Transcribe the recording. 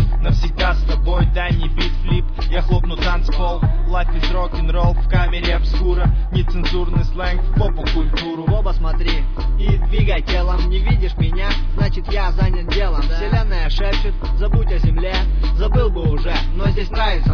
навсегда с тобой. Дай мне бит-флип, я хлопну танцпол. Life is рок-н-ролл в камере обскура. Нецензурный сленг в попу-культуру. В оба смотри и двигай телом. Не видишь меня, значит я занят делом. Вселенная шепчет, забудь о земле. Забыл бы уже, но здесь нравится